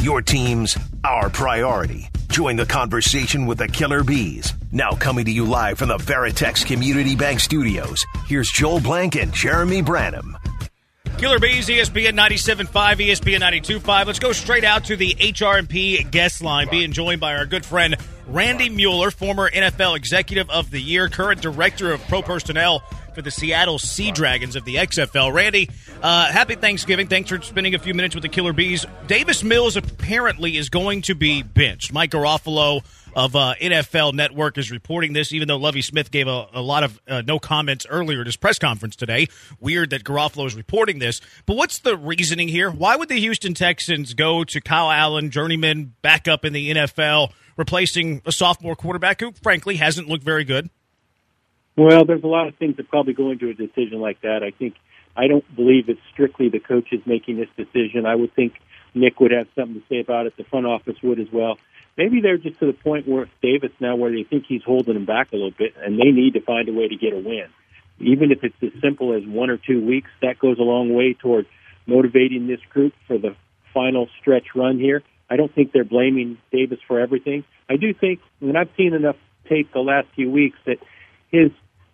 Your team's our priority. Join the conversation with the Killer Bees. Now coming to you live from the Veritex Community Bank Studios. Here's Joel Blank and Jeremy Branham. Killer Bees, ESPN 97.5, ESPN 92.5. Let's go straight out to the HR&P guest line, being joined by our good friend Randy Mueller, former NFL Executive of the Year, current Director of Pro Personnel for the Seattle Sea Dragons of the XFL. Randy, happy Thanksgiving. Thanks for spending a few minutes with the Killer Bees. Davis Mills apparently is going to be benched. Mike Garofalo of NFL Network is reporting this, even though Lovie Smith gave a lot of no comments earlier at his press conference today. Weird that Garofalo is reporting this. But what's the reasoning here? Why would the Houston Texans go to Kyle Allen, journeyman backup in the NFL, replacing a sophomore quarterback who, frankly, hasn't looked very good? Well, there's a lot of things that probably go into a decision like that. I don't believe it's strictly the coaches making this decision. I would think Nick would have something to say about it. The front office would as well. Maybe they're just to the point where Davis now where they think he's holding them back a little bit, and they need to find a way to get a win. Even if it's as simple as 1 or 2 weeks, that goes a long way toward motivating this group for the final stretch run here. I don't think they're blaming Davis for everything. I do think, and I've seen enough tape the last few weeks, that his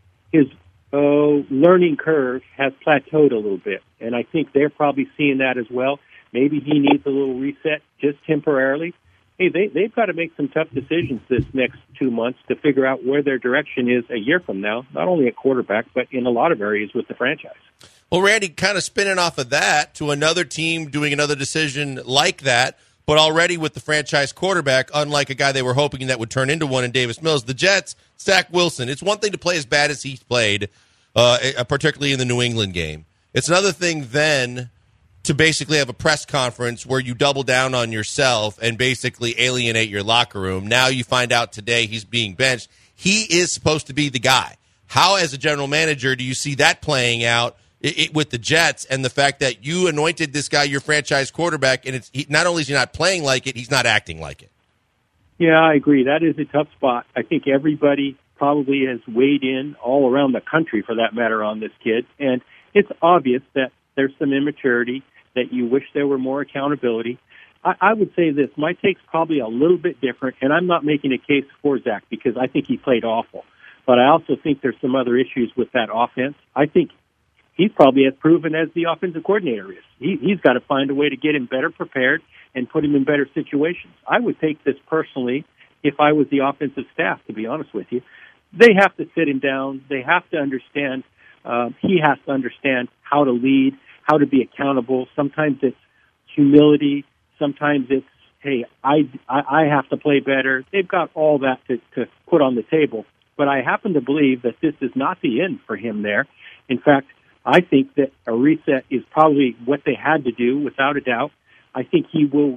learning curve has plateaued a little bit, and I think they're probably seeing that as well. Maybe he needs a little reset just temporarily. Hey, they've got to make some tough decisions this next 2 months to figure out where their direction is a year from now, not only at quarterback, but in a lot of areas with the franchise. Well, Randy, kind of spinning off of that to another team doing another decision like that, but already with the franchise quarterback, unlike a guy they were hoping that would turn into one in Davis Mills. The Jets, Zach Wilson. It's one thing to play as bad as he's played, particularly in the New England game. It's another thing then to basically have a press conference where you double down on yourself and basically alienate your locker room. Now you find out today he's being benched. He is supposed to be the guy. How, as a general manager, do you see that playing out with the Jets and the fact that you anointed this guy your franchise quarterback, and not only is he not playing like it, he's not acting like it? Yeah, I agree. That is a tough spot. I think everybody probably has weighed in all around the country, for that matter, on this kid. And it's obvious that there's some immaturity, that you wish there were more accountability. I would say this. My take's probably a little bit different, and I'm not making a case for Zach because I think he played awful. But I also think there's some other issues with that offense. I think he's probably as proven as the offensive coordinator is. He's got to find a way to get him better prepared and put him in better situations. I would take this personally if I was the offensive staff, to be honest with you. They have to sit him down. They have to understand. He has to understand how to lead, how to be accountable. Sometimes it's humility. Sometimes it's, hey, I have to play better. They've got all that to put on the table. But I happen to believe that this is not the end for him there. In fact, I think that a reset is probably what they had to do, without a doubt. I think he will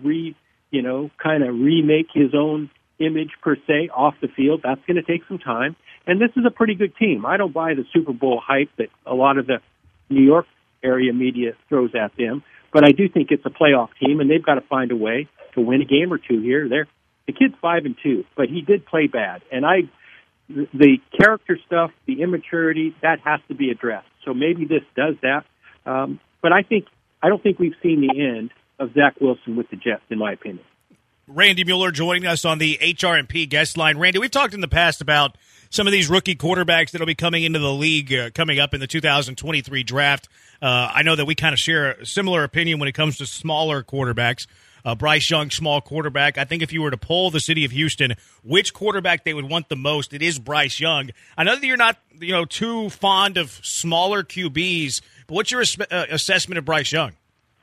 kind of remake his own image, per se, off the field. That's going to take some time. And this is a pretty good team. I don't buy the Super Bowl hype that a lot of the New York area media throws at them, but I do think it's a playoff team, and they've got to find a way to win a game or two here. The kid's 5-2, but he did play bad, and the character stuff, the immaturity, that has to be addressed. So maybe this does that, but I don't think we've seen the end of Zach Wilson with the Jets, in my opinion. Randy Mueller joining us on the HR&P guest line. Randy, we've talked in the past about some of these rookie quarterbacks that will be coming into the league coming up in the 2023 draft. I know that we kind of share a similar opinion when it comes to smaller quarterbacks. Bryce Young, small quarterback. I think if you were to poll the city of Houston, which quarterback they would want the most, it is Bryce Young. I know that you're not too fond of smaller QBs, but what's your assessment of Bryce Young?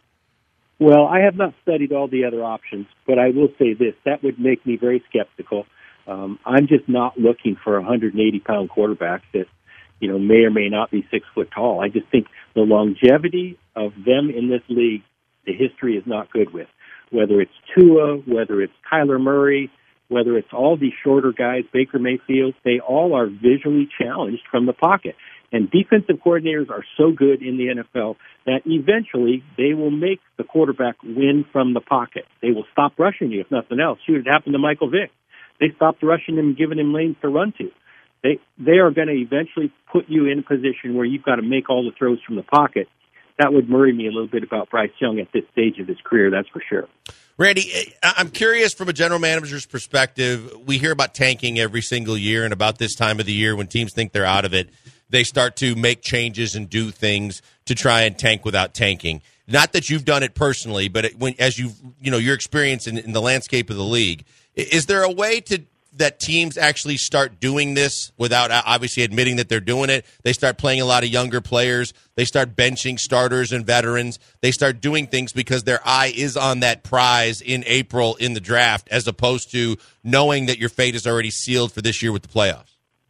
Well, I have not studied all the other options, but I will say this. That would make me very skeptical. I'm just not looking for a 180-pound quarterback that, may or may not be 6 foot tall. I just think the longevity of them in this league, the history is not good with. Whether it's Tua, whether it's Kyler Murray, whether it's all these shorter guys, Baker Mayfield, they all are visually challenged from the pocket. And defensive coordinators are so good in the NFL that eventually they will make the quarterback win from the pocket. They will stop rushing you, if nothing else. Shoot, it happened to Michael Vick. They stopped rushing him and giving him lanes to run to. They are going to eventually put you in a position where you've got to make all the throws from the pocket. that would worry me a little bit about Bryce Young at this stage of his career, that's for sure. Randy, I'm curious from a general manager's perspective. We hear about tanking every single year, and about this time of the year when teams think they're out of it, they start to make changes and do things to try and tank without tanking. Not that you've done it personally, but as your experience in the landscape of the league, is there a way that teams actually start doing this without obviously admitting that they're doing it? They start playing a lot of younger players. They start benching starters and veterans. They start doing things because their eye is on that prize in April in the draft, as opposed to knowing that your fate is already sealed for this year with the playoffs.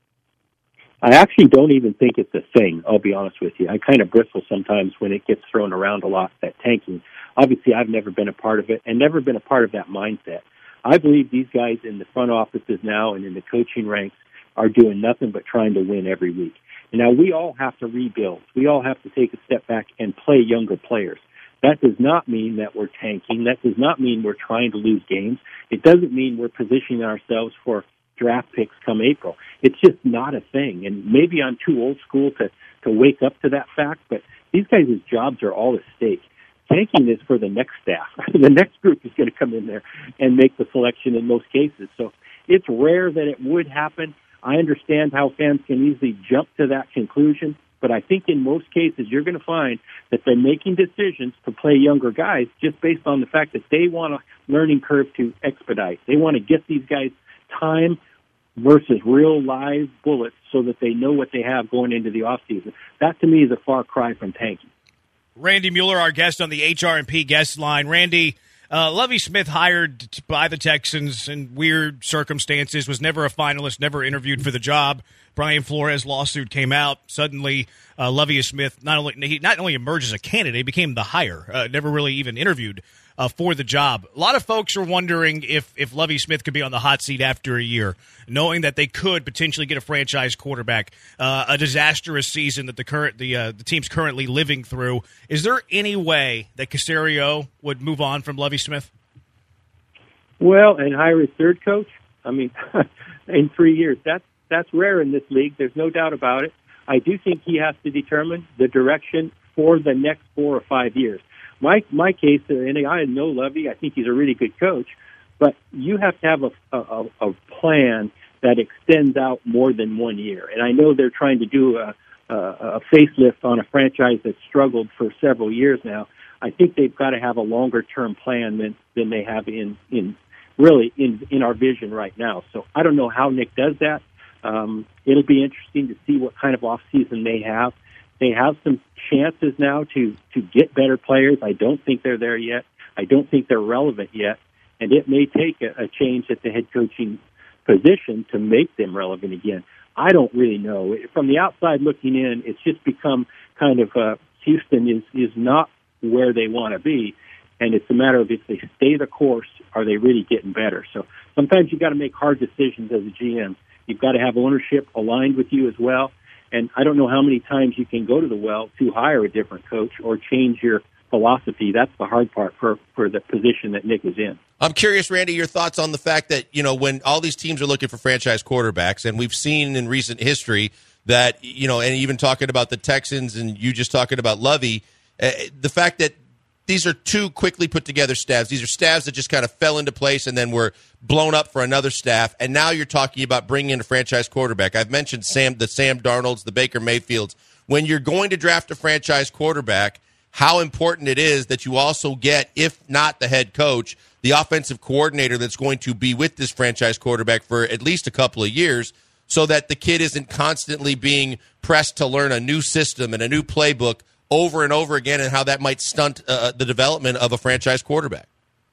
I actually don't even think it's a thing, I'll be honest with you. I kind of bristle sometimes when it gets thrown around a lot, that tanking. Obviously, I've never been a part of it and never been a part of that mindset. I believe these guys in the front offices now and in the coaching ranks are doing nothing but trying to win every week. And now we all have to rebuild. We all have to take a step back and play younger players. That does not mean that we're tanking. That does not mean we're trying to lose games. It doesn't mean we're positioning ourselves for draft picks come April. It's just not a thing. And maybe I'm too old school to wake up to that fact, but these guys' jobs are all at stake. Tanking is for the next staff. The next group is going to come in there and make the selection in most cases. So it's rare that it would happen. I understand how fans can easily jump to that conclusion, but I think in most cases you're going to find that they're making decisions to play younger guys just based on the fact that they want a learning curve to expedite. They want to get these guys time versus real live bullets so that they know what they have going into the offseason. That, to me, is a far cry from tanking. Randy Mueller, our guest on the HRMP guest line. Randy, Lovie Smith, hired by the Texans in weird circumstances, was never a finalist, never interviewed for the job. Brian Flores' lawsuit came out. Suddenly, Lovie Smith not only emerged as a candidate, he became the hire. Never really even interviewed for the job. A lot of folks are wondering if Lovie Smith could be on the hot seat after a year, knowing that they could potentially get a franchise quarterback. A disastrous season that the team's currently living through. Is there any way that Caserio would move on from Lovie Smith? Well, and hire his third coach? I mean, in 3 years, that's rare in this league. There's no doubt about it. I do think he has to determine the direction for the next 4 or 5 years. My case, and I know Lovie, I think he's a really good coach, but you have to have a plan that extends out more than 1 year. And I know they're trying to do a facelift on a franchise that's struggled for several years now. I think they've got to have a longer-term plan than they have in our vision right now. So I don't know how Nick does that. It'll be interesting to see what kind of offseason they have. They have some chances now to get better players. I don't think they're there yet. I don't think they're relevant yet. And it may take a change at the head coaching position to make them relevant again. I don't really know. From the outside looking in, it's just become kind of Houston is not where they want to be. And it's a matter of if they stay the course, are they really getting better? So sometimes you've got to make hard decisions as a GM. You've got to have ownership aligned with you as well. And I don't know how many times you can go to the well to hire a different coach or change your philosophy. That's the hard part for the position that Nick is in. I'm curious, Randy, your thoughts on the fact that, when all these teams are looking for franchise quarterbacks, and we've seen in recent history that, and even talking about the Texans and you just talking about Lovie, the fact that these are two quickly put together staffs. These are staffs that just kind of fell into place and then were blown up for another staff. And now you're talking about bringing in a franchise quarterback. I've mentioned the Sam Darnolds, the Baker Mayfields. When you're going to draft a franchise quarterback, how important it is that you also get, if not the head coach, the offensive coordinator that's going to be with this franchise quarterback for at least a couple of years, so that the kid isn't constantly being pressed to learn a new system and a new playbook over and over again, and how that might stunt the development of a franchise quarterback.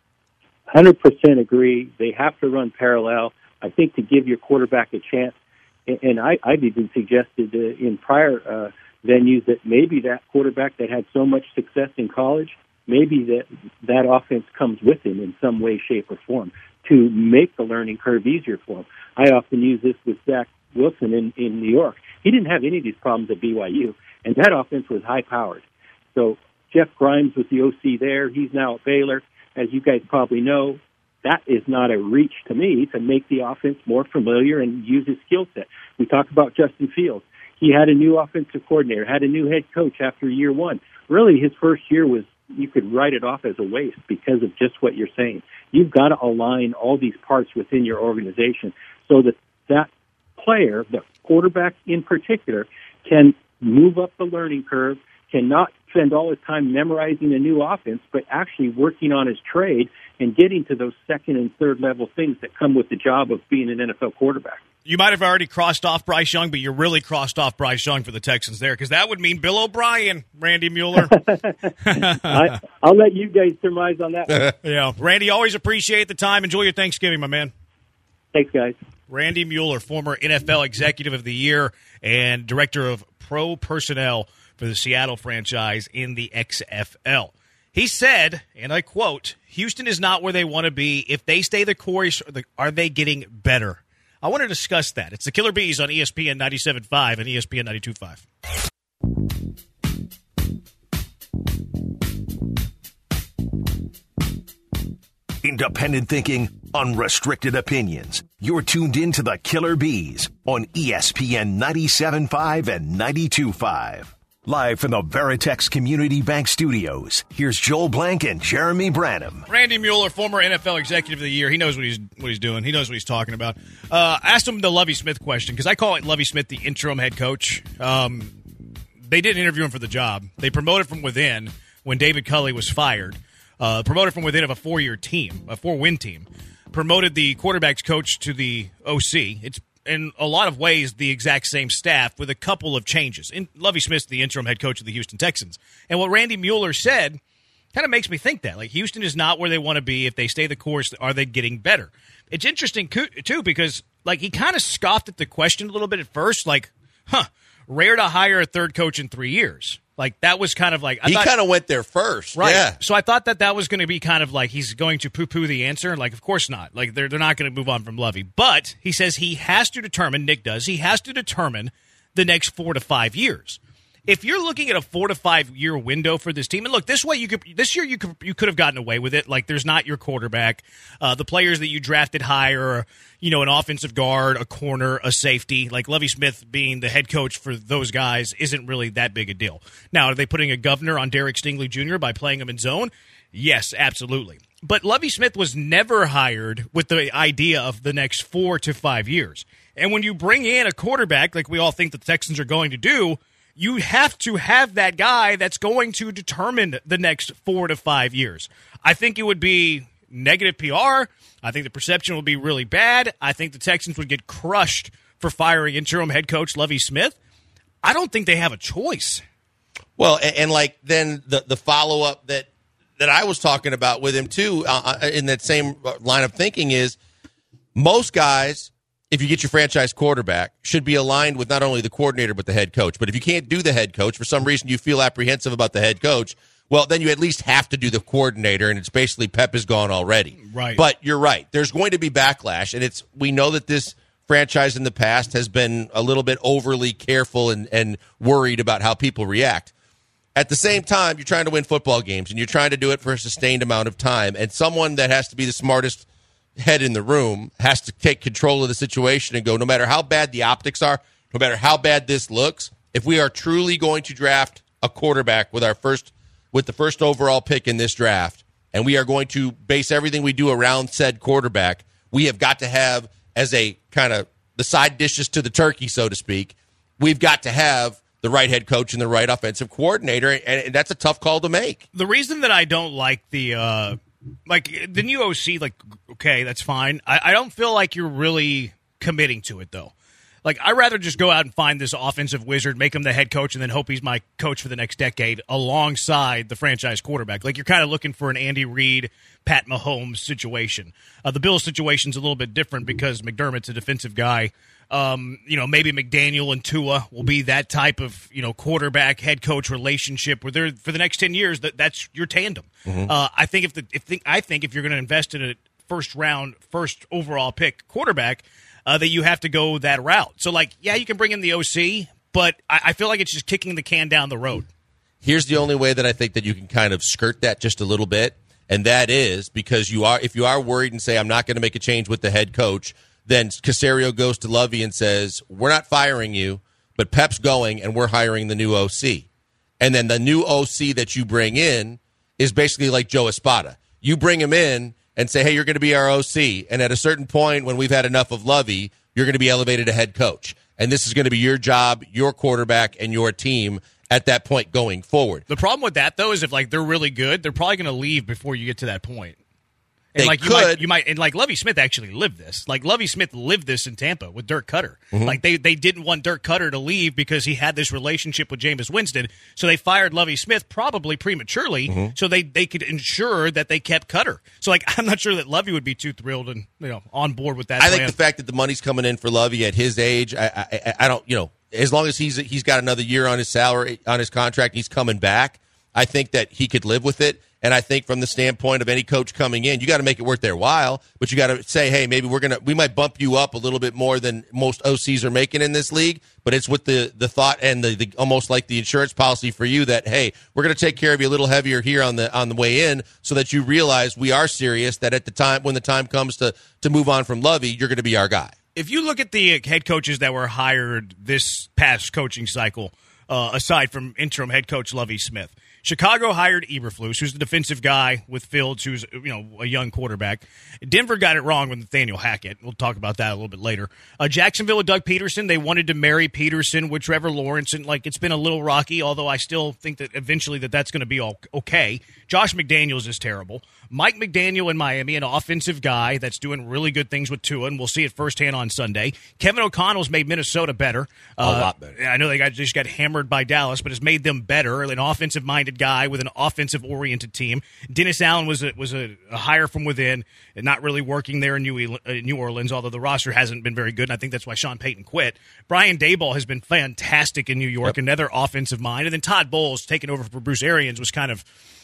100% agree. They have to run parallel. I think to give your quarterback a chance, and I've even suggested in prior venues that maybe that quarterback that had so much success in college, maybe that offense comes with him in some way, shape, or form to make the learning curve easier for him. I often use this with Zach Wilson in New York. He didn't have any of these problems at BYU. And that offense was high-powered. So Jeff Grimes was the OC there. He's now at Baylor. As you guys probably know, that is not a reach to me to make the offense more familiar and use his skill set. We talk about Justin Fields. He had a new offensive coordinator, had a new head coach after year one. really his first year was, you could write it off as a waste because of just what you're saying. You've got to align all these parts within your organization so that that player, the quarterback in particular, can move up the learning curve, cannot spend all his time memorizing a new offense, but actually working on his trade and getting to those second and third level things that come with the job of being an NFL quarterback. You might have already crossed off Bryce Young, but you really crossed off Bryce Young for the Texans there, because that would mean Bill O'Brien, Randy Mueller. I'll let you guys surmise on that. Yeah, Randy, always appreciate the time. Enjoy your Thanksgiving, my man. Thanks, guys. Randy Mueller, former NFL Executive of the Year and Director of Pro Personnel for the Seattle franchise in the XFL. He said, and I quote, "Houston is not where they want to be. If they stay the course, are they getting better?" I want to discuss that. It's the Killer Bees on ESPN 97.5 and ESPN 92.5. Independent thinking, unrestricted opinions. You're tuned in to the Killer Bees on ESPN 97.5 and 92.5. Live from the Veritex Community Bank Studios, here's Joel Blank and Jeremy Branham. Randy Mueller, former NFL Executive of the Year. He knows what he's doing. He knows what he's talking about. Asked him the Lovie Smith question, because I call it Lovie Smith the interim head coach. They didn't interview him for the job. They promoted from within when David Culley was fired. Promoted from within of a 4-year team, a 4-win team. Promoted the quarterback's coach to the OC. It's in a lot of ways the exact same staff with a couple of changes. Lovie Smith's the interim head coach of the Houston Texans. And what Randy Mueller said kind of makes me think that. Like, Houston is not where they want to be. If they stay the course, are they getting better? It's interesting, too, because like he kind of scoffed at the question a little bit at first. Like, rare to hire a third coach in 3 years. Like, that was kind of like... He kind of went there first. Right. Yeah. So I thought that was going to be kind of like he's going to poo-poo the answer. Like, of course not. Like, they're not going to move on from Lovie. But he says he has to determine, Nick does, he has to determine the next 4 to 5 years. If you're looking at a 4 to 5 year window for this team, and look, this year you could have gotten away with it. Like, there's not your quarterback. The players that you drafted high are, an offensive guard, a corner, a safety. Like, Lovie Smith being the head coach for those guys isn't really that big a deal. Now, are they putting a governor on Derek Stingley Jr. by playing him in zone? Yes, absolutely. But Lovie Smith was never hired with the idea of the next 4 to 5 years. And when you bring in a quarterback, like we all think the Texans are going to do, you have to have that guy that's going to determine the next 4 to 5 years. I think it would be negative PR. I think the perception will be really bad. I think the Texans would get crushed for firing interim head coach Lovie Smith. I don't think they have a choice. Well, and like then the follow-up that I was talking about with him too in that same line of thinking is most guys, if you get your franchise quarterback, should be aligned with not only the coordinator but the head coach. But if you can't do the head coach, for some reason you feel apprehensive about the head coach, well, then you at least have to do the coordinator, and it's basically Pep is gone already. Right. But you're right. There's going to be backlash, and we know that this franchise in the past has been a little bit overly careful and worried about how people react. At the same time, you're trying to win football games, and you're trying to do it for a sustained amount of time, and someone that has to be the smartest head in the room has to take control of the situation and go, no matter how bad the optics are, no matter how bad this looks, if we are truly going to draft a quarterback with the first overall pick in this draft, and we are going to base everything we do around said quarterback, we have got to have, as a kind of the side dishes to the turkey, so to speak, we've got to have the right head coach and the right offensive coordinator, and that's a tough call to make. The reason that I don't like the new OC, like, okay, that's fine. I don't feel like you're really committing to it, though. Like, I'd rather just go out and find this offensive wizard, make him the head coach, and then hope he's my coach for the next decade alongside the franchise quarterback. Like, you're kind of looking for an Andy Reid, Pat Mahomes situation. The Bills situation's a little bit different because McDermott's a defensive guy. Maybe McDaniel and Tua will be that type of, quarterback head coach relationship where they're for the next 10 years. That's your tandem. Mm-hmm. I think if you're going to invest in a first overall pick quarterback, that you have to go that route. So, you can bring in the OC, but I feel like it's just kicking the can down the road. Here's the only way that I think that you can kind of skirt that just a little bit, and that is because if you are worried and say, I'm not going to make a change with the head coach, then Caserio goes to Lovie and says, we're not firing you, but Pep's going and we're hiring the new OC. And then the new OC that you bring in is basically like Joe Espada. You bring him in and say, hey, you're going to be our OC. And at a certain point when we've had enough of Lovey, you're going to be elevated to head coach. And this is going to be your job, your quarterback, and your team at that point going forward. The problem with that, though, is if they're really good, they're probably going to leave before you get to that point. And they could. You might, and Lovie Smith actually lived this. Lovie Smith lived this in Tampa with Dirk Cutter. Mm-hmm. They didn't want Dirk Cutter to leave because he had this relationship with Jameis Winston, so they fired Lovie Smith probably prematurely, so they could ensure that they kept Cutter. So I'm not sure that Lovie would be too thrilled and on board with that. I think the fact that the money's coming in for Lovie at his age, I don't as long as he's got another year on his salary, on his contract, he's coming back. I think that he could live with it. And I think from the standpoint of any coach coming in, you got to make it worth their while, but you got to say, hey, maybe we might bump you up a little bit more than most OCs are making in this league, but it's with the thought and the almost like the insurance policy for you that, hey, we're going to take care of you a little heavier here on the way in so that you realize we are serious, that at the time when the time comes to move on from Lovey, you're going to be our guy. If you look at the head coaches that were hired this past coaching cycle, aside from interim head coach Lovie Smith, Chicago hired Eberflus, who's the defensive guy with Fields, who's a young quarterback. Denver got it wrong with Nathaniel Hackett. We'll talk about that a little bit later. Jacksonville with Doug Peterson. They wanted to marry Peterson with Trevor Lawrence, and it's been a little rocky, although I still think that eventually that's going to be all okay. Josh McDaniels is terrible. Mike McDaniel in Miami, an offensive guy that's doing really good things with Tua, and we'll see it firsthand on Sunday. Kevin O'Connell's made Minnesota better. A lot better. I know they just got hammered by Dallas, but has made them better. An offensive-minded guy with an offensive-oriented team. Dennis Allen was a hire from within, and not really working there in New Orleans, although the roster hasn't been very good, and I think that's why Sean Payton quit. Brian Daboll has been fantastic in New York, another offensive mind. And then Todd Bowles taking over for Bruce Arians was kind of,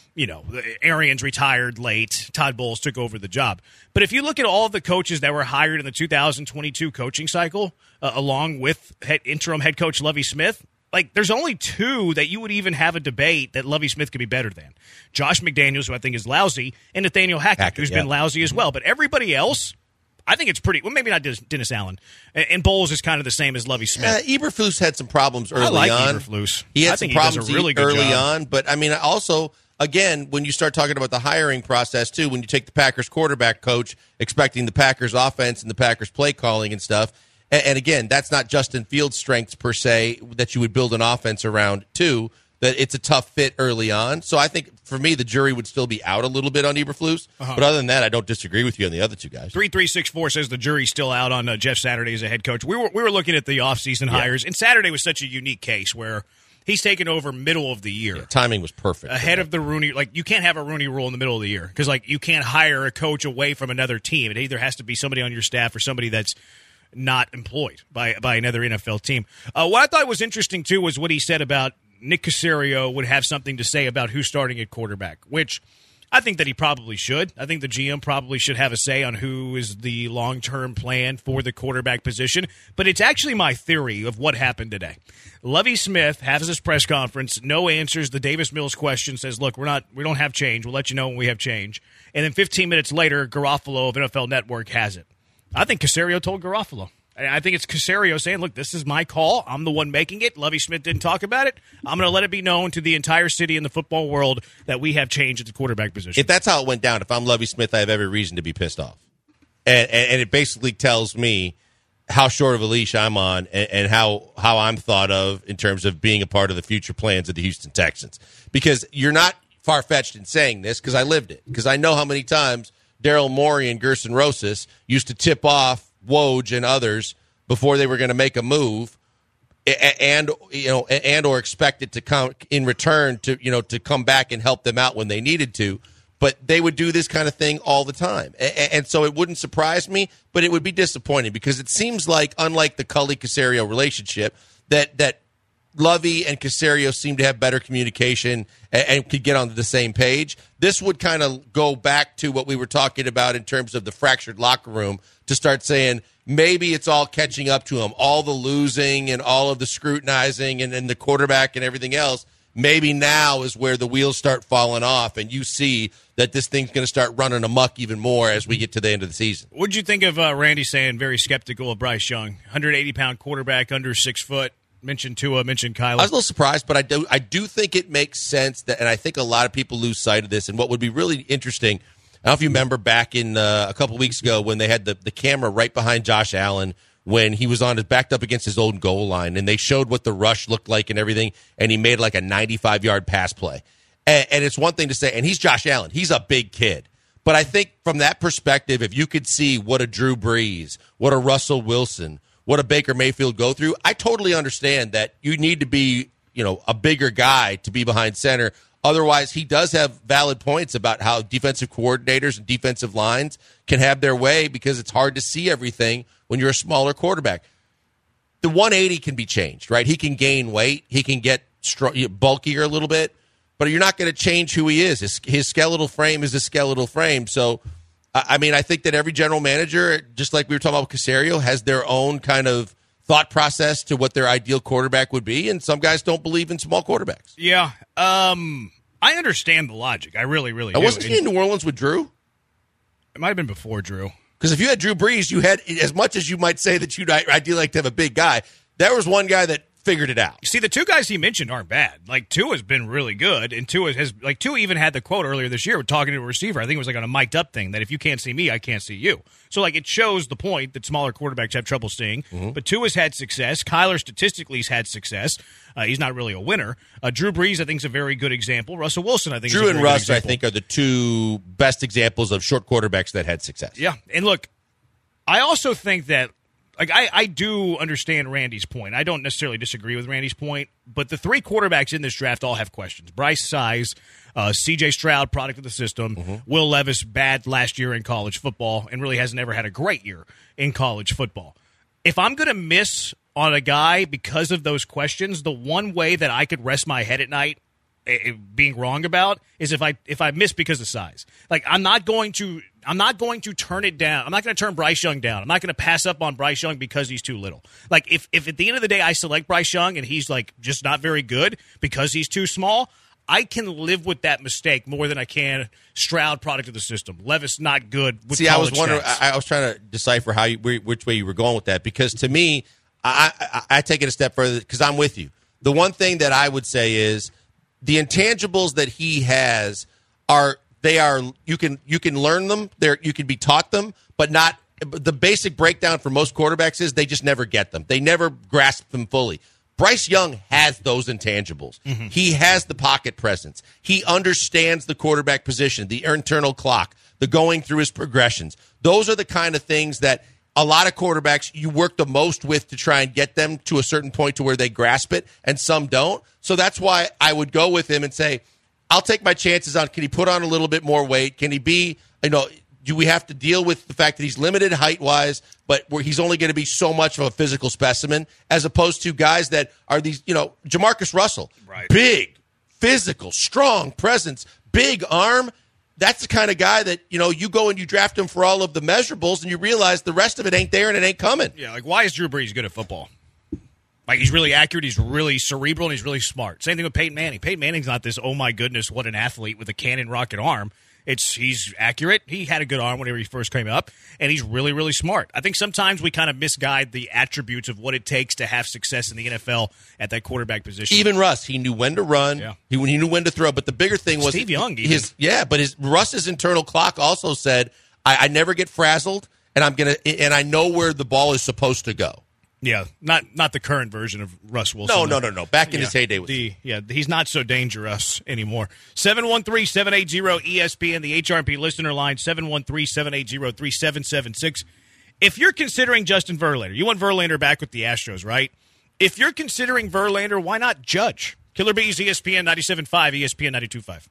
Arians retired late. Todd Bowles took over the job. But if you look at all of the coaches that were hired in the 2022 coaching cycle, along with interim head coach Lovie Smith, there's only two that you would even have a debate that Lovie Smith could be better than. Josh McDaniels, who I think is lousy, and Nathaniel Hackett, who's been lousy as well. But everybody else, I think it's pretty – well, maybe not Dennis Allen. And Bowles is kind of the same as Lovie Smith. Eberflus had some problems early on. I like Eberflus. He had some problems he does a really good early job. on. But, also – again, when you start talking about the hiring process, too, when you take the Packers quarterback coach, expecting the Packers offense and the Packers play calling and stuff, and again, that's not Justin Fields' strengths per se that you would build an offense around, too, that it's a tough fit early on. So I think, for me, the jury would still be out a little bit on Eberflus. But other than that, I don't disagree with you on the other two guys. 3364 says the jury's still out on Jeff Saturday as a head coach. We were looking at the offseason hires, and Saturday was such a unique case where he's taken over middle of the year. Yeah, timing was perfect. Ahead of the Rooney. You can't have a Rooney rule in the middle of the year because, you can't hire a coach away from another team. It either has to be somebody on your staff or somebody that's not employed by another NFL team. What I thought was interesting, too, was what he said about Nick Caserio would have something to say about who's starting at quarterback, which I think that he probably should. I think the GM probably should have a say on who is the long-term plan for the quarterback position. But it's actually my theory of what happened today. Lovie Smith has his press conference, no answers. The Davis Mills question says, look, we don't have change. We'll let you know when we have change. And then 15 minutes later, Garofalo of NFL Network has it. I think Caserio told Garofalo. I think it's Caserio saying, look, this is my call. I'm the one making it. Lovie Smith didn't talk about it. I'm going to let it be known to the entire city and the football world that we have changed at the quarterback position. If that's how it went down, if I'm Lovie Smith, I have every reason to be pissed off. And it basically tells me how short of a leash I'm on and how I'm thought of in terms of being a part of the future plans of the Houston Texans. Because you're not far-fetched in saying this because I lived it. Because I know how many times Daryl Morey and Gerson Rosas used to tip off Woj and others before they were going to make a move, and or expect it to come in return to come back and help them out when they needed to. But they would do this kind of thing all the time, and so it wouldn't surprise me, but it would be disappointing because it seems like, unlike the Culley-Caserio relationship, that Lovey and Caserio seem to have better communication and could get onto the same page. This would kind of go back to what we were talking about in terms of the fractured locker room to start saying maybe it's all catching up to him. All the losing and all of the scrutinizing and the quarterback and everything else, maybe now is where the wheels start falling off and you see that this thing's going to start running amok even more as we get to the end of the season. What'd you think of Randy saying very skeptical of Bryce Young? 180-pound quarterback, under 6 foot. mentioned Tua, mentioned Kyler. I was a little surprised, but I do think it makes sense that, and I think a lot of people lose sight of this. And what would be really interesting, I don't know if you remember back in a couple of weeks ago when they had the camera right behind Josh Allen when he was backed up against his own goal line, and they showed what the rush looked like and everything, and he made like a 95-yard pass play. And it's one thing to say, and he's Josh Allen. He's a big kid. But I think from that perspective, if you could see what a Drew Brees, what a Russell Wilson, what a Baker Mayfield go through, I totally understand that you need to be, a bigger guy to be behind center. Otherwise, he does have valid points about how defensive coordinators and defensive lines can have their way because it's hard to see everything when you're a smaller quarterback. The 180 can be changed, right? He can gain weight. He can get bulkier a little bit. But you're not going to change who he is. His skeletal frame is a skeletal frame. So, I think that every general manager, just like we were talking about with Caserio, has their own kind of thought process to what their ideal quarterback would be. And some guys don't believe in small quarterbacks. Yeah. I understand the logic. I really, really do. Wasn't he in New Orleans with Drew? It might have been before Drew. Because if you had Drew Brees, you had, as much as you might say that you'd ideally like to have a big guy, there was one guy that figured it out. You see, the two guys he mentioned aren't bad. Like, Tua's been really good, and Tua even had the quote earlier this year talking to a receiver. I think it was like on a mic'd up thing that if you can't see me, I can't see you. So, it shows the point that smaller quarterbacks have trouble seeing. Mm-hmm. But Tua's had success. Kyler statistically has had success. He's not really a winner. Drew Brees, I think, is a very good example. Russell Wilson, I think, Drew is a very and Russ, good example. I think, are the two best examples of short quarterbacks that had success. Yeah, and look, I also think that I do understand Randy's point. I don't necessarily disagree with Randy's point, but the three quarterbacks in this draft all have questions. Bryce Size, C.J. Stroud, product of the system, Will Levis, bad last year in college football, and really hasn't ever had a great year in college football. If I'm going to miss on a guy because of those questions, the one way that I could rest my head at night being wrong about is if I miss because of size. I'm not going to turn it down. I'm not going to turn Bryce Young down. I'm not going to pass up on Bryce Young because he's too little. If at the end of the day I select Bryce Young and he's just not very good because he's too small, I can live with that mistake more than I can Stroud, product of the system. Levis not good with See, college I was wondering. stats. I was trying to decipher which way you were going with that, because to me, I take it a step further because I'm with you. The one thing that I would say is the intangibles that he has you can learn them. You can be taught them, but not the basic breakdown for most quarterbacks is they just never get them. They never grasp them fully. Bryce Young has those intangibles. Mm-hmm. He has the pocket presence. He understands the quarterback position, the internal clock, the going through his progressions. Those are the kind of things that a lot of quarterbacks you work the most with to try and get them to a certain point to where they grasp it, and some don't. So that's why I would go with him and say, I'll take my chances on, can he put on a little bit more weight? Can he be, do we have to deal with the fact that he's limited height-wise, but where he's only going to be so much of a physical specimen, as opposed to guys that are these, Jamarcus Russell, right. Big, physical, strong presence, big arm. That's the kind of guy that, you go and you draft him for all of the measurables and you realize the rest of it ain't there and it ain't coming. Yeah, why is Drew Brees good at football? He's really accurate, he's really cerebral, and he's really smart. Same thing with Peyton Manning. Peyton Manning's not this, oh my goodness, what an athlete with a cannon rocket arm. He's accurate. He had a good arm whenever he first came up, and he's really, really smart. I think sometimes we kind of misguide the attributes of what it takes to have success in the NFL at that quarterback position. Even Russ, he knew when to run. Yeah. He knew when to throw. But the bigger thing was Steve Young. Russ's internal clock also said, I never get frazzled, and I know where the ball is supposed to go. Yeah, not the current version of Russ Wilson. No. Back in his heyday. He's not so dangerous anymore. 713-780-ESPN, the HRP listener line, 713-780-3776. If you're considering Justin Verlander, you want Verlander back with the Astros, right? If you're considering Verlander, why not Judge? Killer Bees, ESPN 97.5, ESPN 92.5.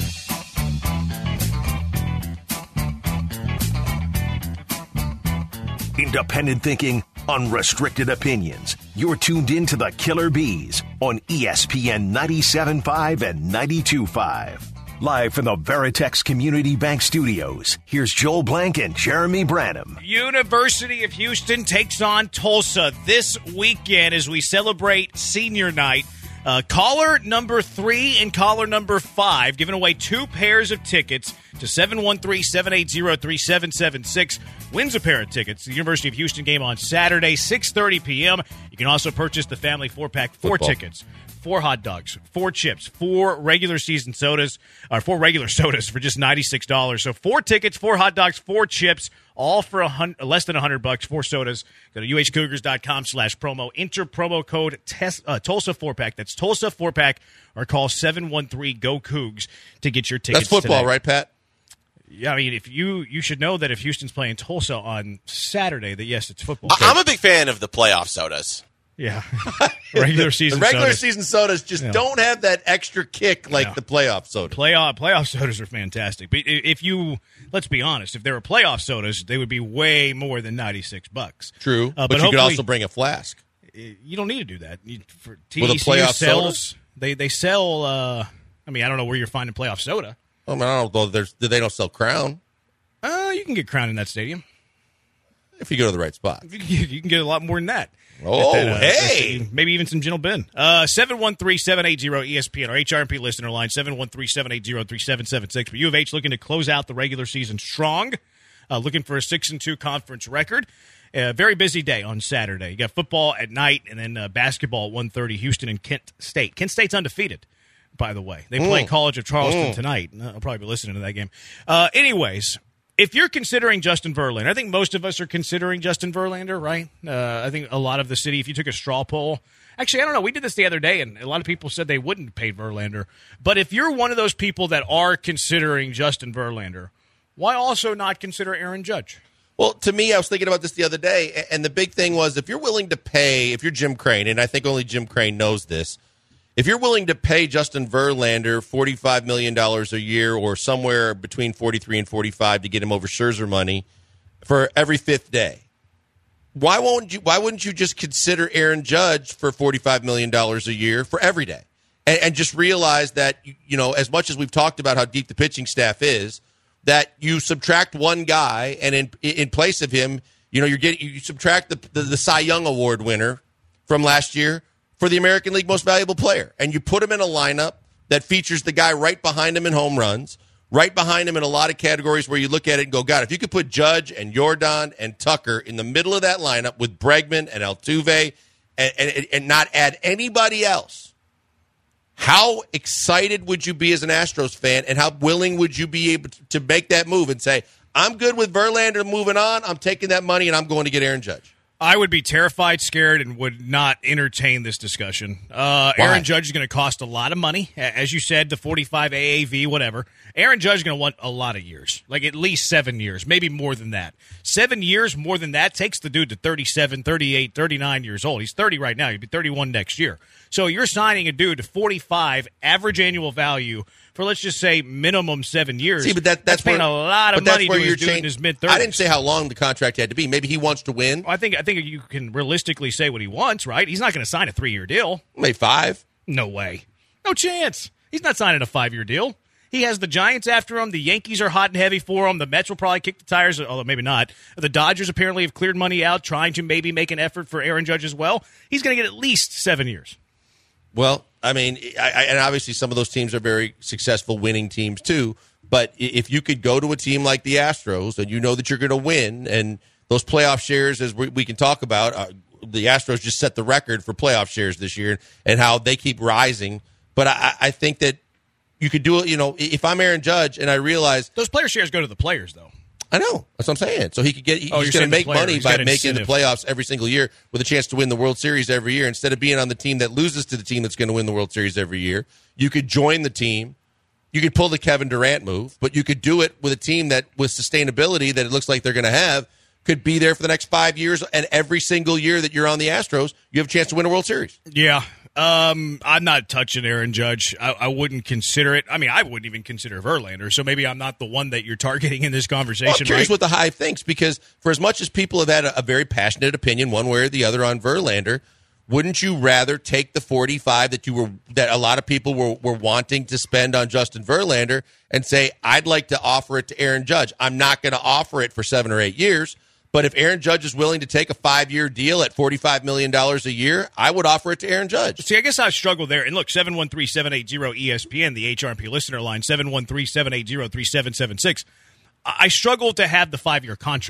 Independent thinking, unrestricted opinions. You're tuned in to the Killer Bees on ESPN 97.5 and 92.5. Live from the Veritex Community Bank Studios, here's Joel Blank and Jeremy Branham. University of Houston takes on Tulsa this weekend as we celebrate senior night. Caller number 3 and caller number 5 giving away 2 pairs of tickets to 713-780-3776. Wins a pair of tickets to the University of Houston game on Saturday, 6:30 p.m. You You can also purchase the family 4-pack, 4 tickets, 4 hot dogs, 4 chips, 4 regular season sodas, or 4 regular sodas for just $96. So 4 tickets, 4 hot dogs, 4 chips, all for less than $100, 4 sodas. Go to uhcougars.com/promo. Enter promo code Tulsa 4-pack. That's Tulsa 4-pack, or call 713-GO-COUGS to get your tickets. That's football, today. right, Pat? Yeah, I mean, if you should know that if Houston's playing Tulsa on Saturday, that yes, it's football. I'm a big fan of the playoff sodas. Yeah, regular season. The regular sodas. season sodas just don't have that extra kick like the playoff soda. Playoff sodas are fantastic, but if you let's be honest, if they were playoff sodas, they would be way more than $96. True, but you could also bring a flask. You don't need to do that. For With a playoff sells, they sell. I mean, I don't know where you're finding playoff soda. I mean, I don't know. They don't sell Crown. You can get Crown in that stadium if you go to the right spot. You can get a lot more than that. Oh, hey. Maybe even some Gentle Ben. 713-780-ESPN, our HRMP listener line, 713-780-3776. But U of H looking to close out the regular season strong, looking for a 6-2 conference record. Very busy day on Saturday. You got football at night and then basketball at 1:30, Houston and Kent State. Kent State's undefeated, by the way. They play College of Charleston tonight. I'll probably be listening to that game. Anyways, if you're considering Justin Verlander, I think most of us are considering Justin Verlander, right? I think a lot of the city, if you took a straw poll, actually, I don't know. We did this the other day, and a lot of people said they wouldn't pay Verlander. But if you're one of those people that are considering Justin Verlander, why also not consider Aaron Judge? Well, to me, I was thinking about this the other day, and the big thing was if you're willing to pay, if you're Jim Crane, and I think only Jim Crane knows this, if you're willing to pay Justin Verlander $45 million a year or somewhere between 43 and 45 to get him over Scherzer money for every fifth day, why wouldn't you just consider Aaron Judge for $45 million a year for every day? And just realize that, you know, as much as we've talked about how deep the pitching staff is, that you subtract one guy and in place of him, you know, you subtract the Cy Young Award winner from last year for the American League Most Valuable Player. And you put him in a lineup that features the guy right behind him in home runs, right behind him in a lot of categories where you look at it and go, God, if you could put Judge and Jordan and Tucker in the middle of that lineup with Bregman and Altuve and not add anybody else, how excited would you be as an Astros fan, and how willing would you be able to make that move and say, I'm good with Verlander moving on, I'm taking that money, and I'm going to get Aaron Judge? I would be terrified, scared, and would not entertain this discussion. Aaron Judge is going to cost a lot of money. As you said, the 45 AAV, whatever. Aaron Judge is going to want a lot of years, like at least 7 years, maybe more than that. 7 years, more than that, takes the dude to 37, 38, 39 years old. He's 30 right now. He'd be 31 next year. So you're signing a dude to 45 average annual value for, let's just say, minimum 7 years. See, but that's paying a lot of money to his dude in his mid-30s. I didn't say how long the contract had to be. Maybe he wants to win. I think you can realistically say what he wants, right? He's not going to sign a 3-year deal. Maybe 5. No way. No chance. He's not signing a 5-year deal. He has the Giants after him. The Yankees are hot and heavy for him. The Mets will probably kick the tires, although maybe not. The Dodgers apparently have cleared money out, trying to maybe make an effort for Aaron Judge as well. He's going to get at least 7 years. Well, I mean, and obviously some of those teams are very successful winning teams too. But if you could go to a team like the Astros and you know that you're going to win, and those playoff shares, as we can talk about, the Astros just set the record for playoff shares this year and how they keep rising. But I think that you could do it. You know, if I'm Aaron Judge and I realize those player shares go to the players, though. I know. That's what I'm saying. So he could get. He's going to make money by making the playoffs every single year with a chance to win the World Series every year. Instead of being on the team that loses to the team that's going to win the World Series every year, you could join the team. You could pull the Kevin Durant move, but you could do it with a team that, with sustainability that it looks like they're going to have, could be there for the next 5 years. And every single year that you're on the Astros, you have a chance to win a World Series. Yeah. I'm not touching Aaron Judge. I wouldn't consider it. I mean, I wouldn't even consider Verlander, so maybe I'm not the one that you're targeting in this conversation. Well, I'm curious right? what the Hive thinks, because for as much as people have had a very passionate opinion one way or the other on Verlander, wouldn't you rather take the 45 that a lot of people were wanting to spend on Justin Verlander and say, I'd like to offer it to Aaron Judge? I'm not going to offer it for 7 or 8 years. But if Aaron Judge is willing to take a 5-year deal at $45 million a year, I would offer it to Aaron Judge. See, I guess I struggle there. And look, 713-780-ESPN, the HRMP listener line, 713-780-3776. I struggle to have the 5-year contract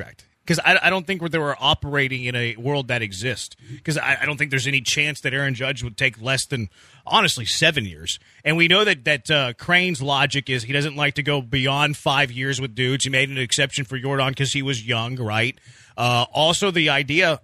because I don't think they were operating in a world that exists. Because I don't think there's any chance that Aaron Judge would take less than, honestly, 7 years. And we know that Crane's logic is he doesn't like to go beyond 5 years with dudes. He made an exception for Jordan because he was young, right? Also, the idea,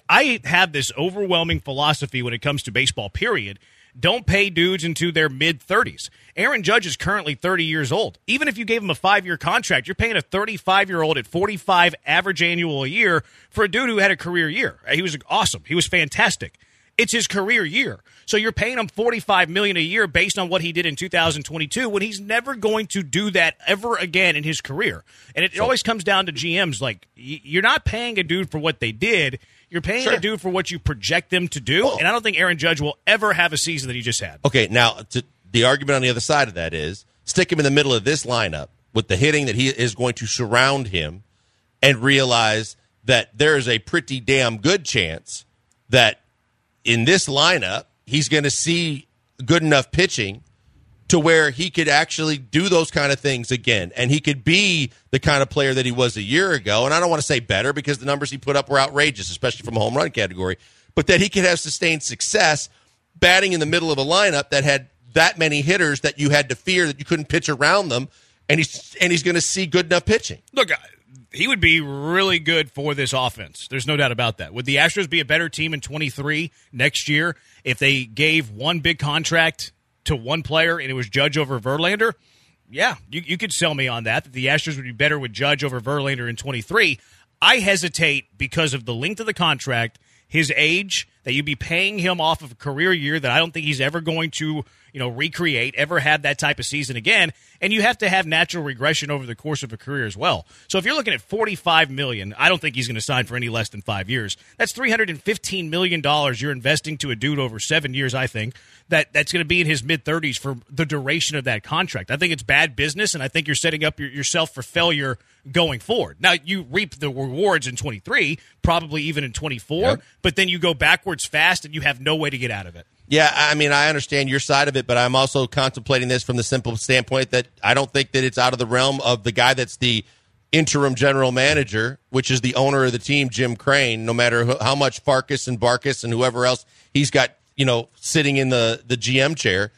I have this overwhelming philosophy when it comes to baseball, period. Don't pay dudes into their mid-30s. Aaron Judge is currently 30 years old. Even if you gave him a 5-year contract, you're paying a 35-year-old at $45 average annual a year for a dude who had a career year. He was awesome. He was fantastic. It's his career year. So you're paying him $45 million a year based on what he did in 2022 when he's never going to do that ever again in his career. And it always comes down to GMs. Like, you're not paying a dude for what they did. You're paying a dude for what you project them to do, and I don't think Aaron Judge will ever have a season that he just had. Okay, now the argument on the other side of that is stick him in the middle of this lineup with the hitting that he is going to surround him and realize that there is a pretty damn good chance that in this lineup he's going to see good enough pitching to where he could actually do those kind of things again. And he could be the kind of player that he was a year ago. And I don't want to say better because the numbers he put up were outrageous, especially from a home run category. But that he could have sustained success batting in the middle of a lineup that had that many hitters that you had to fear that you couldn't pitch around them. And he's going to see good enough pitching. Look, he would be really good for this offense. There's no doubt about that. Would the Astros be a better team in 23 next year if they gave one big contract to one player and it was Judge over Verlander? Yeah, you could sell me on that the Astros would be better with Judge over Verlander in 23. I hesitate because of the length of the contract, his age, that you'd be paying him off of a career year that I don't think he's ever going to, recreate, ever have that type of season again. And you have to have natural regression over the course of a career as well. So if you're looking at $45 million, I don't think he's going to sign for any less than 5 years. That's $315 million you're investing to a dude over 7 years, I think. That's going to be in his mid-30s for the duration of that contract. I think it's bad business, and I think you're setting up yourself for failure going forward. Now, you reap the rewards in 23, probably even in 24, but then you go backwards fast, and you have no way to get out of it. Yeah, I mean, I understand your side of it, but I'm also contemplating this from the simple standpoint that I don't think that it's out of the realm of the guy that's the interim general manager, which is the owner of the team, Jim Crane, no matter how much Farkas and Barkas and whoever else he's got, sitting in the GM chair.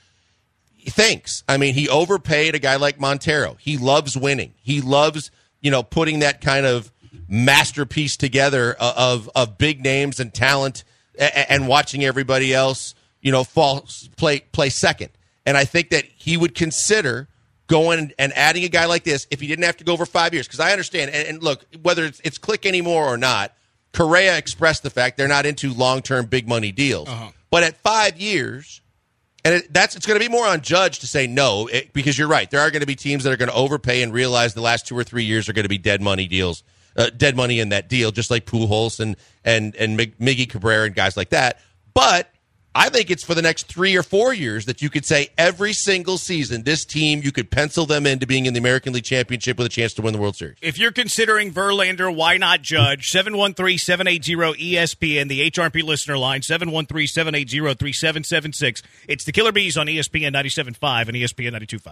He thinks. I mean, he overpaid a guy like Montero. He loves winning. He loves, putting that kind of masterpiece together of big names and talent and watching everybody else play second. And I think that he would consider going and adding a guy like this if he didn't have to go over 5 years. Because I understand, and look, whether it's Click anymore or not, Correa expressed the fact they're not into long-term big money deals. But at 5 years, and it's going to be more on Judge to say no, because you're right. There are going to be teams that are going to overpay and realize the last 2 or 3 years are going to be dead money deals, dead money in that deal, just like Pujols and Miggy Cabrera and guys like that. But I think it's for the next 3 or 4 years that you could say every single season, this team, you could pencil them into being in the American League Championship with a chance to win the World Series. If you're considering Verlander, why not Judge? 713-780-ESPN, the HRP listener line, 713-780-3776. It's the Killer Bees on ESPN 97.5 and ESPN 92.5.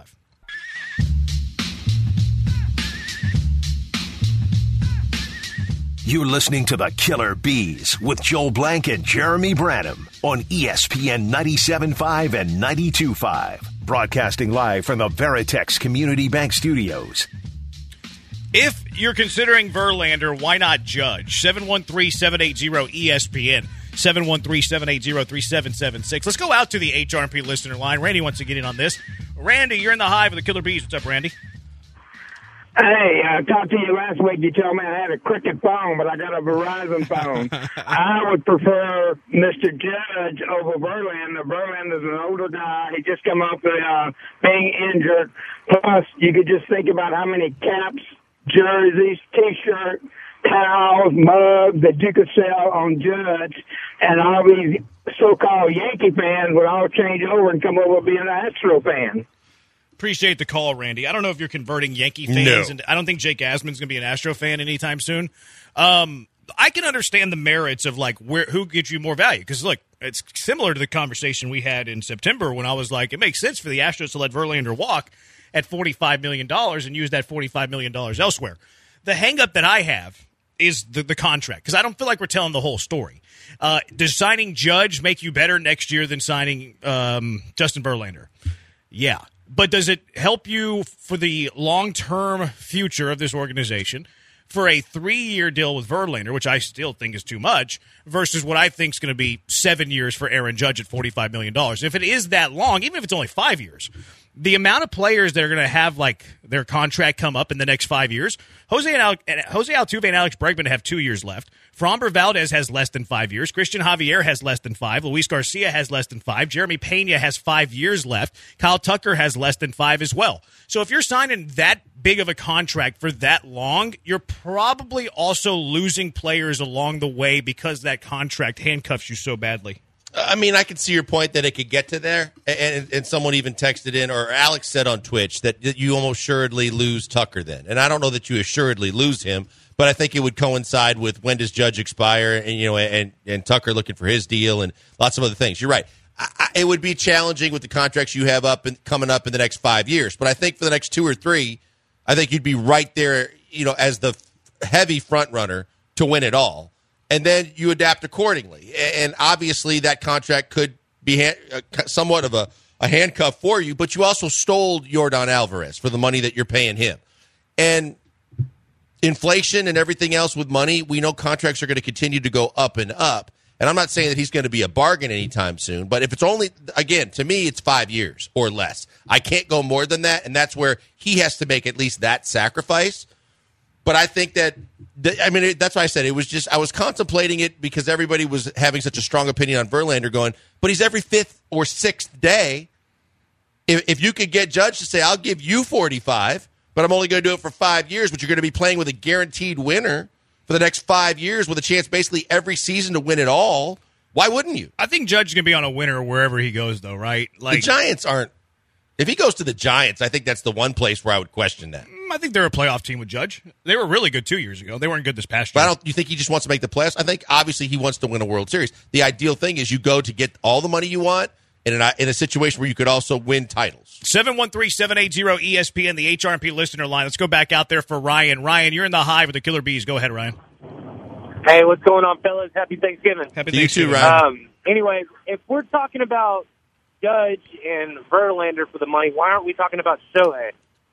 You're listening to the Killer Bees with Joel Blank and Jeremy Branham on ESPN 97.5 and 92.5. Broadcasting live from the Veritex Community Bank Studios. If you're considering Verlander, why not Judge? 713-780-ESPN, 713-780-3776. Let's go out to the HRP listener line. Randy wants to get in on this. Randy, you're in the hive with the Killer Bees. What's up, Randy? Hey, I talked to you last week. You told me I had a Cricket phone, but I got a Verizon phone. I would prefer Mr. Judge over Verlander. Verlander's an older guy. He just come off being injured. Plus, you could just think about how many caps, jerseys, T-shirts, towels, mugs that you could sell on Judge, and all these so-called Yankee fans would all change over and come over and be an Astro fan. Appreciate the call, Randy. I don't know if you're converting Yankee fans, and I don't think Jake Asman's going to be an Astro fan anytime soon. I can understand the merits of who gives you more value because look, it's similar to the conversation we had in September when I was like, it makes sense for the Astros to let Verlander walk at $45 million and use that $45 million elsewhere. The hang-up that I have is the contract, because I don't feel like we're telling the whole story. Does signing Judge make you better next year than signing Justin Verlander? Yeah. But does it help you for the long-term future of this organization for a 3-year deal with Verlander, which I still think is too much, versus what I think is going to be 7 years for Aaron Judge at $45 million? If it is that long, even if it's only 5 years, the amount of players that are going to have like their contract come up in the next 5 years, Jose Altuve and Alex Bregman have 2 years left. Framber Valdez has less than 5 years. Christian Javier has less than 5. Luis Garcia has less than 5. Jeremy Pena has 5 years left. Kyle Tucker has less than 5 as well. So if you're signing that big of a contract for that long, you're probably also losing players along the way because that contract handcuffs you so badly. I mean, I can see your point that it could get to there, and someone even texted in, or Alex said on Twitch, that you almost assuredly lose Tucker then. And I don't know that you assuredly lose him, but I think it would coincide with when does Judge expire, and and Tucker looking for his deal and lots of other things. You're right. It would be challenging with the contracts you have coming up in the next 5 years, but I think for the next 2 or 3, I think you'd be right there, as the heavy front runner to win it all. And then you adapt accordingly. And obviously that contract could be somewhat of a handcuff for you, but you also stole Yordan Alvarez for the money that you're paying him. And inflation and everything else with money, we know contracts are going to continue to go up and up. And I'm not saying that he's going to be a bargain anytime soon, but if it's only, again, to me, it's 5 years or less. I can't go more than that, and that's where he has to make at least that sacrifice. But I think that's why I said it was just, I was contemplating it because everybody was having such a strong opinion on Verlander going, but he's every 5th or 6th day. If you could get Judge to say, I'll give you 45, but I'm only going to do it for 5 years, but you're going to be playing with a guaranteed winner for the next 5 years with a chance basically every season to win it all, why wouldn't you? I think Judge is going to be on a winner wherever he goes, though, right? The Giants aren't. If he goes to the Giants, I think that's the one place where I would question that. I think they're a playoff team with Judge. They were really good 2 years ago. They weren't good this past year. But you think he just wants to make the playoffs? I think obviously he wants to win a World Series. The ideal thing is you go to get all the money you want in a situation where you could also win titles. 713-780-ESPN, the HRP listener line. Let's go back out there for Ryan. Ryan, you're in the Hive with the Killer Bees. Go ahead, Ryan. Hey, what's going on, fellas? Happy Thanksgiving. Happy Thanksgiving. You too, Ryan. Anyway, if we're talking about Judge and Verlander for the money, why aren't we talking about Shohei?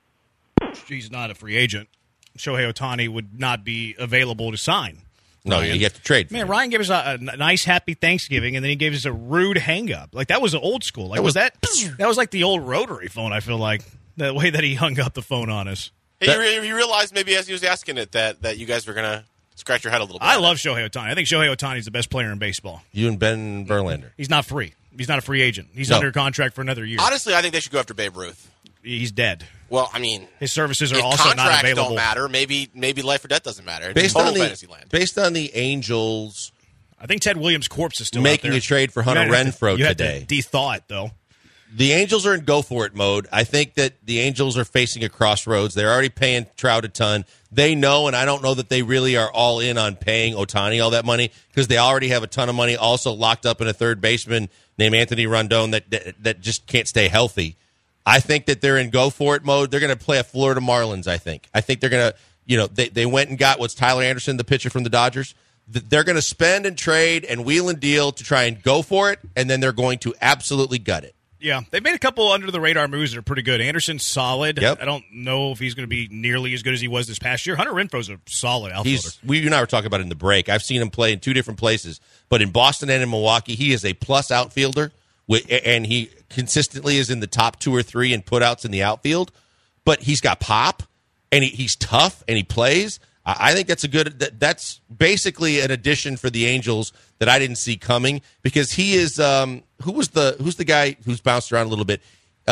He's not a free agent. Shohei Ohtani would not be available to sign. No, Ryan. you have to trade. Man, Ryan gave us a nice, happy Thanksgiving, and then he gave us a rude hang-up. Like, that was old school. Like, that was like the old rotary phone, I feel like, the way that he hung up the phone on us. Hey, you realized maybe as he was asking it that you guys were going to scratch your head a little bit. I love Shohei Ohtani. I think Shohei Ohtani is the best player in baseball. You and Ben Verlander. He's not free. He's not a free agent. He's under contract for another year. Honestly, I think they should go after Babe Ruth. He's dead. Well, I mean, his services are if also not available. Contracts don't matter. Maybe life or death doesn't matter. It's Based total on the Angels, I think Ted Williams' corpse is still making out there. a trade for Hunter Renfroe you today. Had to de-thaw it, though. The Angels are in go-for-it mode. I think that the Angels are facing a crossroads. They're already paying Trout a ton. They know, and I don't know that they really are all in on paying Ohtani all that money because they already have a ton of money also locked up in a third baseman named Anthony Rondon that just can't stay healthy. I think that they're in go-for-it mode. They're going to play a Florida Marlins, I think. I think they're going to, they went and got Tyler Anderson, the pitcher from the Dodgers. They're going to spend and trade and wheel and deal to try and go for it, and then they're going to absolutely gut it. Yeah, they've made a couple under-the-radar moves that are pretty good. Anderson's solid. Yep. I don't know if he's going to be nearly as good as he was this past year. Hunter Renfroe's a solid outfielder. You and I were talking about it in the break. I've seen him play in 2 different places, but in Boston and in Milwaukee, he is a plus outfielder, and he consistently is in the top 2 or 3 in putouts in the outfield. But he's got pop, and he's tough, and he plays. I think that's that's basically an addition for the Angels that I didn't see coming because he is who's the guy who's bounced around a little bit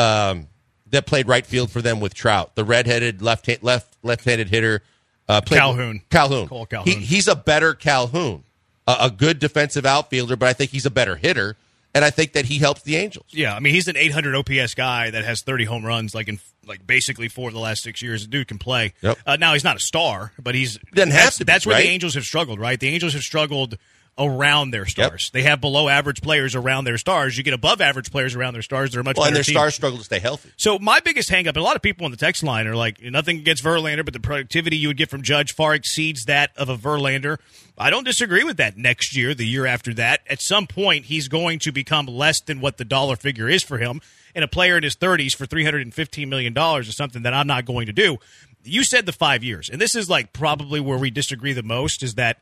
that played right field for them with Trout, the redheaded left-handed hitter Calhoun. Cole Calhoun. He's a better Calhoun, a good defensive outfielder, but I think he's a better hitter. And I think that he helps the Angels. Yeah, I mean, he's an 800 OPS guy that has 30 home runs, like basically 4 of the last 6 years. The dude can play. Yep. Now he's not a star, but doesn't have to be, that's where right? the Angels have struggled, right? The Angels have struggled around their stars. They have below average players around their stars. You get above average players around their stars. They're a much better and their team. stars struggle to stay healthy. So my biggest hang up, and a lot of people on the text line are like, nothing against Verlander, but the productivity you would get from Judge far exceeds that of a Verlander. I don't disagree with that next year, the year after that. At some point, he's going to become less than what the dollar figure is for him. And a player in his 30s for $315 million is something that I'm not going to do. You said the 5 years, and this is like probably where we disagree the most, is that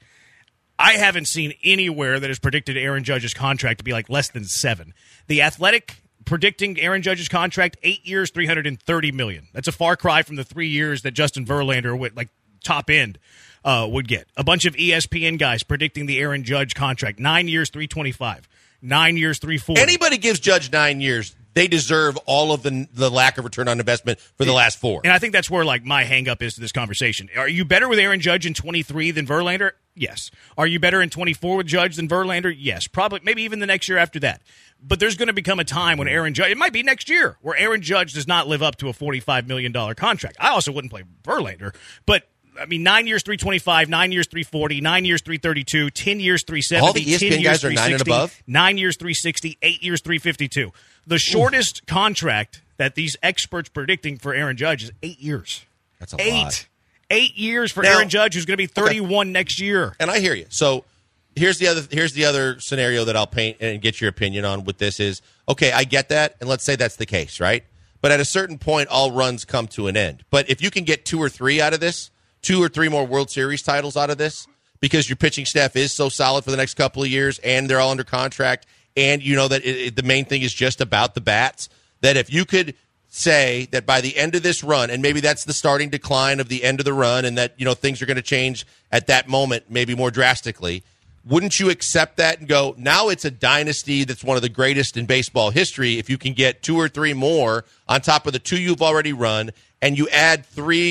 I haven't seen anywhere that has predicted Aaron Judge's contract to be like less than 7. The Athletic predicting Aaron Judge's contract, 8 years, $330 million. That's a far cry from the 3 years that Justin Verlander would, like, top end would get. A bunch of ESPN guys predicting the Aaron Judge contract, 9 years, $325. 9 years, $340. Anybody gives Judge 9 years, they deserve all of the lack of return on investment for the last 4. And I think that's where, like, my hang-up is to this conversation. Are you better with Aaron Judge in 23 than Verlander? Yes. Are you better in 24 with Judge than Verlander? Yes. Probably, maybe even the next year after that. But there's going to become a time when Aaron Judge, it might be next year, where Aaron Judge does not live up to a $45 million contract. I also wouldn't play Verlander, but I mean, 9 years, $325, 9 years, $340, 9 years, $332, 10 years, $370. All the ESPN guys are 9 and above? 9 years, $360, 8 years, $352. The shortest contract that these experts predicting for Aaron Judge is 8 years. That's a lot. 8 years for Now, Aaron Judge, who's going to be 31 next year. And I hear you. So here's the other scenario that I'll paint and get your opinion on with this is, okay, I get that, and let's say that's the case, right? But at a certain point, all runs come to an end. But if you can get 2 or 3 out of this, 2 or 3 more World Series titles out of this, because your pitching staff is so solid for the next couple of years, and they're all under contract, and you know that the main thing is just about the bats, that if you could say that by the end of this run, and maybe that's the starting decline of the end of the run, and that, you know, things are going to change at that moment, maybe more drastically, wouldn't you accept that and go, now it's a dynasty that's one of the greatest in baseball history if you can get 2 or 3 more on top of the 2 you've already run, and you add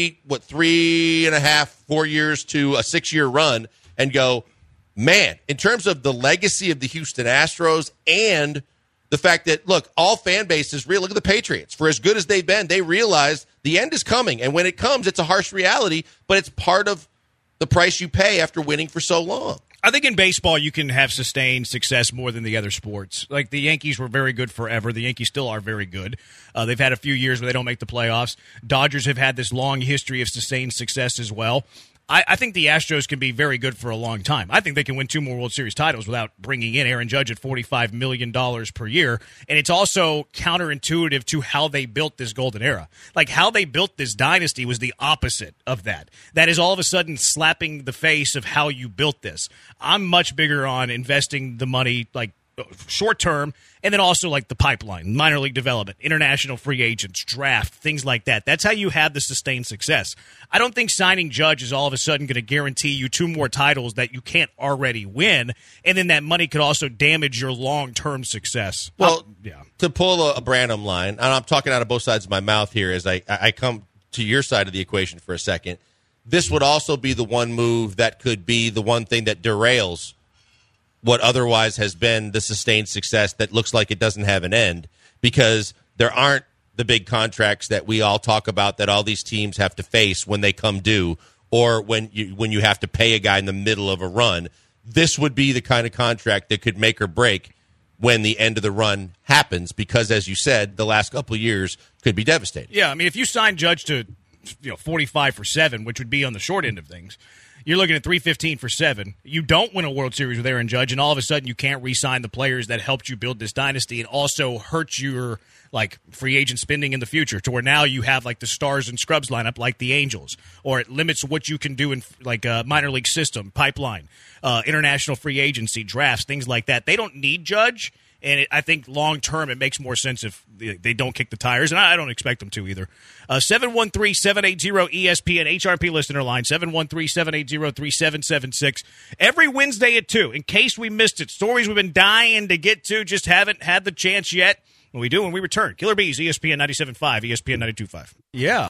3.5, 4 years to a 6-year run and go, man, in terms of the legacy of the Houston Astros and the fact that, look, all fan bases, look at the Patriots. For as good as they've been, they realize the end is coming. And when it comes, it's a harsh reality, but it's part of the price you pay after winning for so long. I think in baseball you can have sustained success more than the other sports. Like the Yankees were very good forever. The Yankees still are very good. They've had a few years where they don't make the playoffs. Dodgers have had this long history of sustained success as well. I think the Astros can be very good for a long time. I think they can win 2 more World Series titles without bringing in Aaron Judge at $45 million per year. And it's also counterintuitive to how they built this golden era. Like how they built this dynasty was the opposite of that. That is all of a sudden slapping the face of how you built this. I'm much bigger on investing the money like short term, and then also like the pipeline, minor league development, international free agents, draft, things like that. That's how you have the sustained success. I don't think signing Judge is all of a sudden going to guarantee you 2 more titles that you can't already win, and then that money could also damage your long-term success. Well, to pull a Branham line, and I'm talking out of both sides of my mouth here as I come to your side of the equation for a second, this would also be the one move that could be the one thing that derails what otherwise has been the sustained success that looks like it doesn't have an end, because there aren't the big contracts that we all talk about that all these teams have to face when they come due, or when you have to pay a guy in the middle of a run. This would be the kind of contract that could make or break when the end of the run happens, because, as you said, the last couple of years could be devastating. Yeah, I mean, if you sign Judge to 45 for 7, which would be on the short end of things, you're looking at $315 for 7. You don't win a World Series with Aaron Judge, and all of a sudden you can't re-sign the players that helped you build this dynasty, and also hurt your like free agent spending in the future, to where now you have like the stars and scrubs lineup like the Angels, or it limits what you can do in like a minor league system, pipeline, international free agency, drafts, things like that. They don't need Judge. And I think long-term it makes more sense if they don't kick the tires, and I don't expect them to either. 713-780-ESPN, HRP listener line, 713-780-3776. Every Wednesday at 2, in case we missed it. Stories we've been dying to get to, just haven't had the chance yet. When we do, when we return. Killer Bees, ESPN 97.5, ESPN 92.5. Yeah.